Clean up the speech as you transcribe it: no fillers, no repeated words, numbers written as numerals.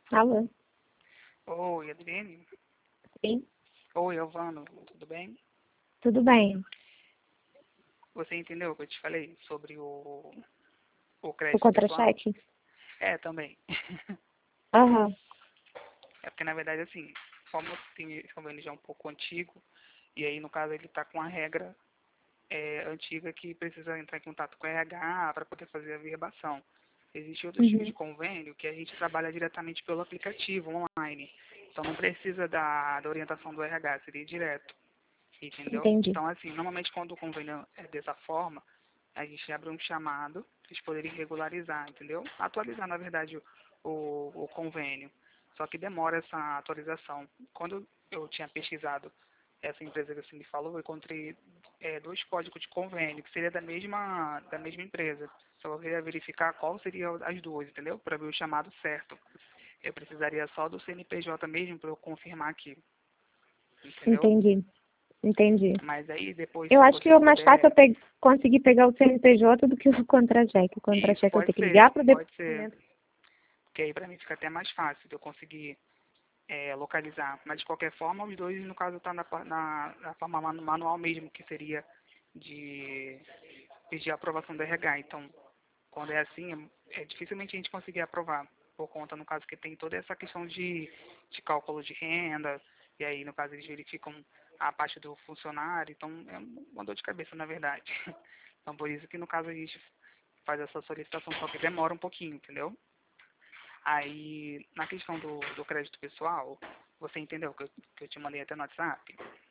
Alô? Oi, Adriane. Sim, Oi, Elvano, tudo bem? tudo bem. Você entendeu o que eu te falei sobre o O crédito pessoal? contra-cheque? É, também. Aham. É porque, na verdade, assim, como tem esse convênio já é um pouco antigo, e aí, no caso, ele está com a regra antiga que precisa entrar em contato com a RH para poder fazer a verbação. Existem outros tipos de Uhum. convênio que a gente trabalha diretamente pelo aplicativo online. Então, não precisa da orientação do RH, seria direto. Entendeu? Entendi. Então, assim, normalmente quando o convênio é dessa forma, a gente abre um chamado para eles poderem regularizar, entendeu? Atualizar, na verdade, o convênio. Só que demora essa atualização. Quando eu tinha pesquisado essa empresa que você me falou, eu encontrei dois códigos de convênio, que seria da mesma empresa. Só eu queria verificar qual seria as duas, entendeu? Para ver o chamado certo. Eu precisaria só do CNPJ mesmo para eu confirmar aqui, entendeu? Entendi. Entendi. Mas aí depois, Eu se acho que você é mais fácil puder, eu conseguir pegar o CNPJ do que o contra-cheque. O isso contra-cheque eu tenho pode que ligar ser, para o pode ser, departamento. porque aí para mim fica até mais fácil de eu conseguir localizar. Mas de qualquer forma, os dois, no caso, tá na forma manual mesmo, que seria de pedir a aprovação do RH. Então, quando é assim, dificilmente a gente conseguir aprovar, por conta, no caso, que tem toda essa questão de cálculo de renda, e aí, no caso, eles verificam a parte do funcionário, então é uma dor de cabeça, na verdade. Então, por isso que, no caso, a gente faz essa solicitação, só que demora um pouquinho, entendeu? Aí, na questão do crédito pessoal, você entendeu que eu te mandei até no WhatsApp?